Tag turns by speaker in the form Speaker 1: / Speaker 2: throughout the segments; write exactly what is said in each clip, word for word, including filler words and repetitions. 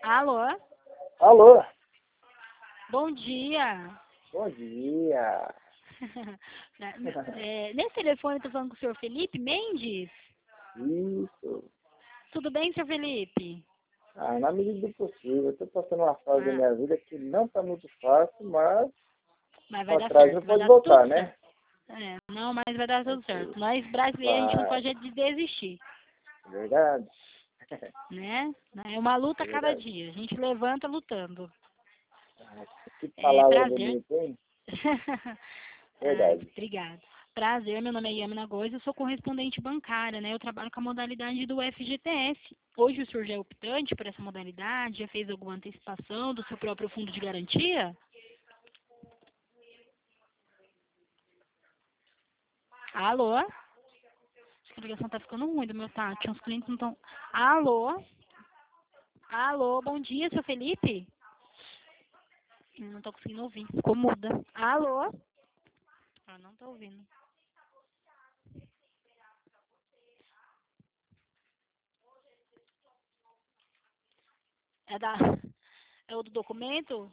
Speaker 1: Alô?
Speaker 2: Alô?
Speaker 1: Bom dia.
Speaker 2: Bom dia.
Speaker 1: É, nesse telefone eu tô falando com o senhor Felipe Mendes?
Speaker 2: Isso.
Speaker 1: Tudo bem, senhor Felipe?
Speaker 2: Ah, na medida do possível. Eu tô passando uma fase da
Speaker 1: Ah,
Speaker 2: minha vida que não tá muito fácil, mas
Speaker 1: mas vai
Speaker 2: pra
Speaker 1: dar
Speaker 2: trás não
Speaker 1: certo, vai
Speaker 2: pode
Speaker 1: dar
Speaker 2: voltar,
Speaker 1: tudo
Speaker 2: né?
Speaker 1: certo. É, não, mas vai dar tudo
Speaker 2: Ok.
Speaker 1: certo. Nós brasileiros, a gente não
Speaker 2: Vai.
Speaker 1: pode jeito de desistir,
Speaker 2: Verdade.
Speaker 1: né? É uma luta
Speaker 2: É
Speaker 1: a cada
Speaker 2: verdade.
Speaker 1: dia. A gente levanta lutando.
Speaker 2: Ah, que
Speaker 1: É,
Speaker 2: palavra
Speaker 1: prazer.
Speaker 2: bonita, hein?
Speaker 1: Ai,
Speaker 2: Verdade.
Speaker 1: obrigada. Prazer, meu nome é Yamina Góes, eu sou correspondente bancária, né? Eu trabalho com a modalidade do F G T S. Hoje o senhor já é optante por essa modalidade? Já fez alguma antecipação do seu próprio fundo de garantia? Alô? Acho que a ligação tá ficando ruim do meu tátil. Os clientes não estão... Alô? Alô, bom dia, seu Felipe? Eu não tô conseguindo ouvir. Ficou muda. Alô? Ah, não tô ouvindo. É da... É o do documento?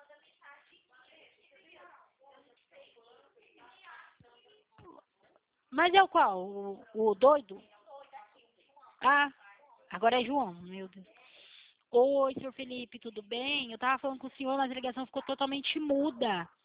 Speaker 1: Mas é o qual? O, o doido? Ah, agora é João, meu Deus. Oi, senhor Felipe, tudo bem? Eu tava falando com o senhor, mas a ligação ficou totalmente muda.